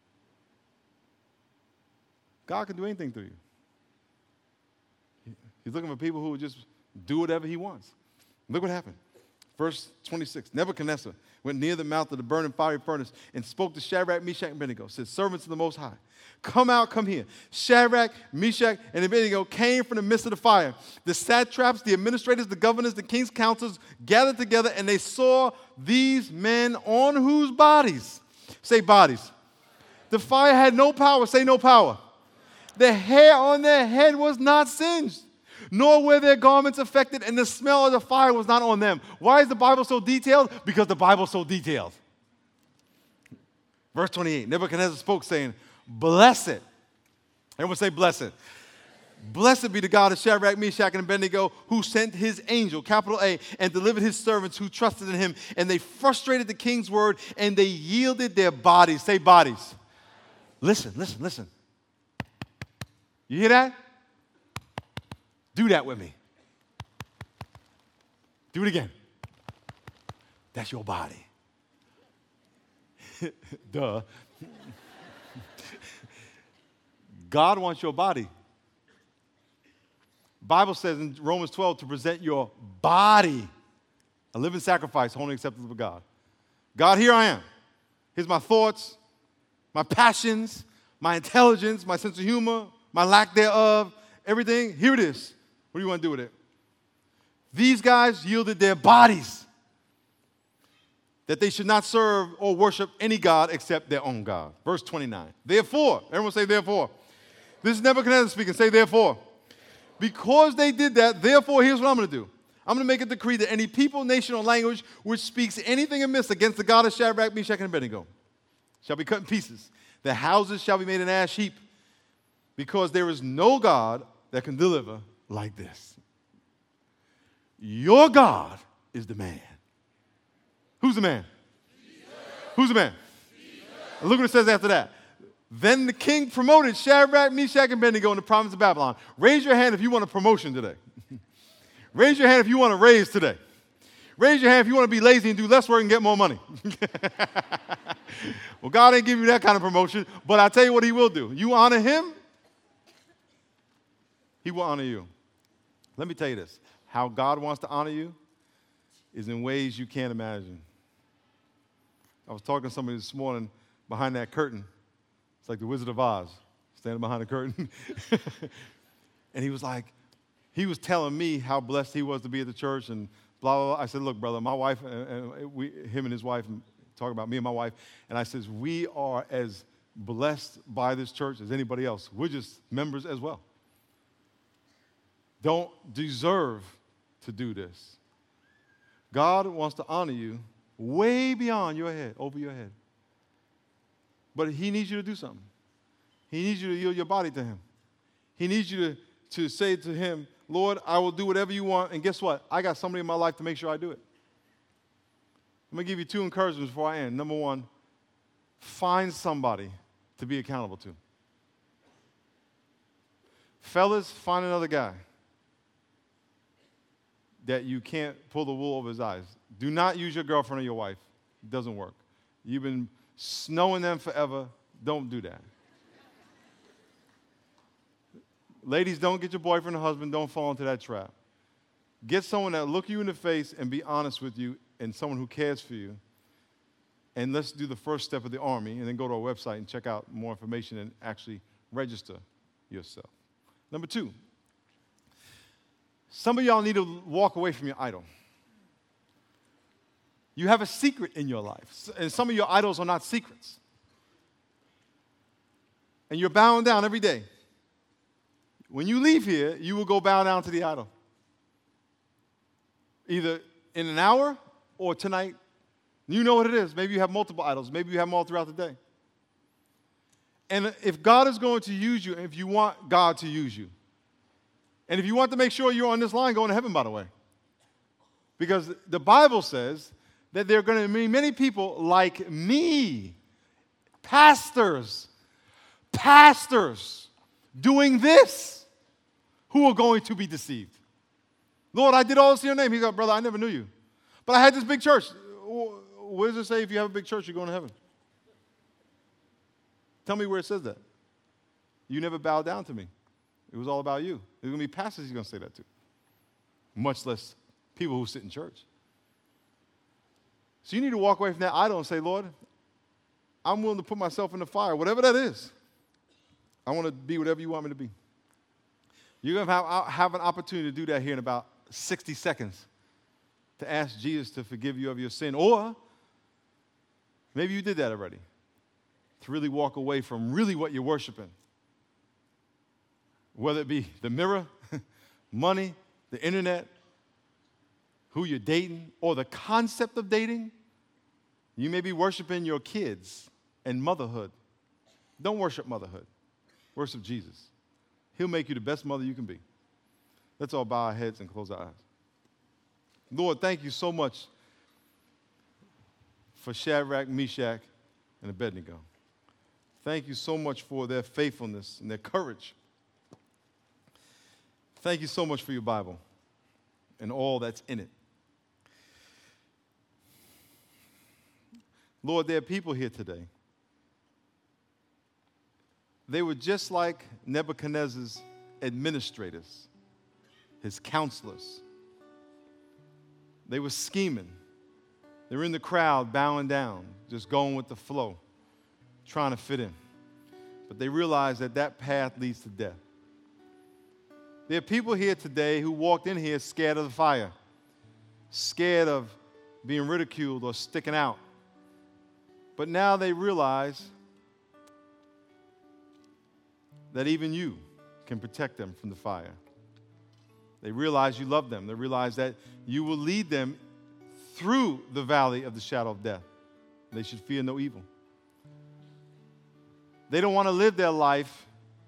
God can do anything through you. He's looking for people who will just do whatever he wants. Look what happened. Verse 26, Nebuchadnezzar went near the mouth of the burning fiery furnace and spoke to Shadrach, Meshach, and Abednego, said, servants of the Most High, come out, come here. Shadrach, Meshach, and Abednego came from the midst of the fire. The satraps, the administrators, the governors, the king's counselors gathered together, and they saw these men on whose bodies? Say bodies. The fire had no power. Say no power. The hair on their head was not singed, nor were their garments affected, and the smell of the fire was not on them. Why is the Bible so detailed? Because the Bible is so detailed. Verse 28, Nebuchadnezzar spoke, saying, blessed. Everyone say blessed. Blessed be the God of Shadrach, Meshach, and Abednego, who sent his angel, capital A, and delivered his servants who trusted in him. And they frustrated the king's word, and they yielded their bodies. Say bodies. Listen, listen, listen. You hear that? Do that with me. Do it again. That's your body. Duh. God wants your body. Bible says in Romans 12 to present your body a living sacrifice, holy and acceptable to God. God, here I am. Here's my thoughts, my passions, my intelligence, my sense of humor, my lack thereof, everything. Here it is. What do you want to do with it? These guys yielded their bodies that they should not serve or worship any God except their own God. Verse 29. Therefore, everyone say therefore. This is Nebuchadnezzar speaking. Say therefore. Because they did that, therefore, here's what I'm going to do. I'm going to make a decree that any people, nation, or language which speaks anything amiss against the God of Shadrach, Meshach, and Abednego shall be cut in pieces. Their houses shall be made an ash heap, because there is no God that can deliver like this. Your God is the man. Who's the man? Jesus. Who's the man? And look what it says after that. Then the king promoted Shadrach, Meshach, and Abednego in the province of Babylon. Raise your hand if you want a promotion today. Raise your hand if you want a raise today. Raise your hand if you want to be lazy and do less work and get more money. Well, God ain't give you that kind of promotion, but I tell you what he will do. You honor him, he will honor you. Let me tell you this. How God wants to honor you is in ways you can't imagine. I was talking to somebody this morning behind that curtain. It's like the Wizard of Oz, standing behind the curtain. And he was like, he was telling me how blessed he was to be at the church and blah, blah, blah. I said, look, brother, my wife, him and his wife, talking about me and my wife, and I says, we are as blessed by this church as anybody else. We're just members as well. Don't deserve to do this. God wants to honor you way beyond your head, over your head. But he needs you to do something. He needs you to yield your body to him. He needs you to say to him, Lord, I will do whatever you want, and guess what? I got somebody in my life to make sure I do it. I'm going to give you 2 encouragements before I end. Number 1, find somebody to be accountable to. Fellas, find another guy that you can't pull the wool over his eyes. Do not use your girlfriend or your wife. It doesn't work. You've been snowing them forever. Don't do that. Ladies, don't get your boyfriend or husband. Don't fall into that trap. Get someone that will look you in the face and be honest with you, and someone who cares for you. And let's do the first step of the army, and then go to our website and check out more information and actually register yourself. Number 2, some of y'all need to walk away from your idol. You have a secret in your life, and some of your idols are not secrets. And you're bowing down every day. When you leave here, you will go bow down to the idol. Either in an hour or tonight. You know what it is. Maybe you have multiple idols. Maybe you have them all throughout the day. And if God is going to use you, if you want God to use you, and if you want to make sure you're on this line going to heaven, by the way, because the Bible says that there are going to be many people like me, pastors, doing this, who are going to be deceived. Lord, I did all this in your name. He goes, brother, I never knew you. But I had this big church. What does it say if you have a big church, you're going to heaven? Tell me where it says that. You never bowed down to me. It was all about you. There's going to be pastors he's going to say that to, much less people who sit in church. So you need to walk away from that idol and say, Lord, I'm willing to put myself in the fire, whatever that is. I want to be whatever you want me to be. You're going to have an opportunity to do that here in about 60 seconds, to ask Jesus to forgive you of your sin. Or maybe you did that already, to really walk away from really what you're worshiping. Whether it be the mirror, money, the internet, who you're dating, or the concept of dating. You may be worshiping your kids and motherhood. Don't worship motherhood. Worship Jesus. He'll make you the best mother you can be. Let's all bow our heads and close our eyes. Lord, thank you so much for Shadrach, Meshach, and Abednego. Thank you so much for their faithfulness and their courage. Thank you so much for your Bible and all that's in it. Lord, there are people here today. They were just like Nebuchadnezzar's administrators, his counselors. They were scheming. They were in the crowd, bowing down, just going with the flow, trying to fit in. But they realized that that path leads to death. There are people here today who walked in here scared of the fire, scared of being ridiculed or sticking out. But now they realize that even you can protect them from the fire. They realize you love them. They realize that you will lead them through the valley of the shadow of death. They should fear no evil. They don't want to live their life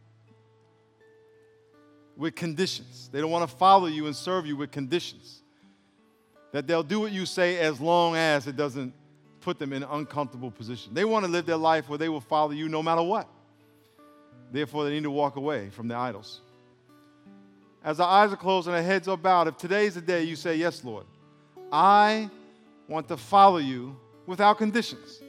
with conditions. They don't want to follow you and serve you with conditions. That they'll do what you say as long as it doesn't put them in an uncomfortable position. They want to live their life where they will follow you no matter what. Therefore, they need to walk away from their idols. As our eyes are closed and our heads are bowed, if today's the day you say, yes, Lord, I want to follow you without conditions.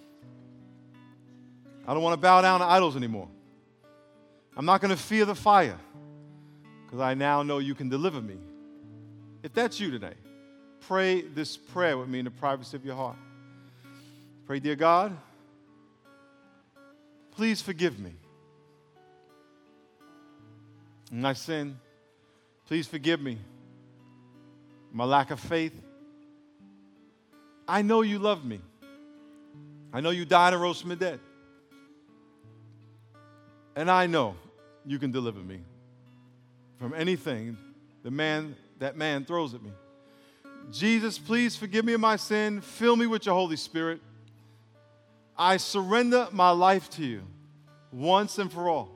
I don't want to bow down to idols anymore. I'm not going to fear the fire because I now know you can deliver me. If that's you today, pray this prayer with me in the privacy of your heart. Pray, dear God, please forgive me. When I sin, please forgive me. My lack of faith. I know you love me. I know you died and rose from the dead. And I know you can deliver me from anything that man throws at me. Jesus, please forgive me of my sin. Fill me with your Holy Spirit. I surrender my life to you once and for all.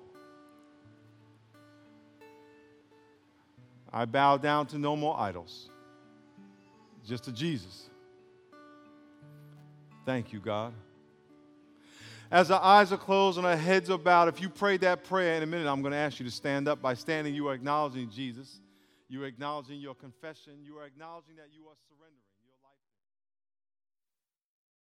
I bow down to no more idols, just to Jesus. Thank you, God. As our eyes are closed and our heads are bowed, if you prayed that prayer in a minute, I'm going to ask you to stand up. By standing, you are acknowledging Jesus. You are acknowledging your confession. You are acknowledging that you are surrendering.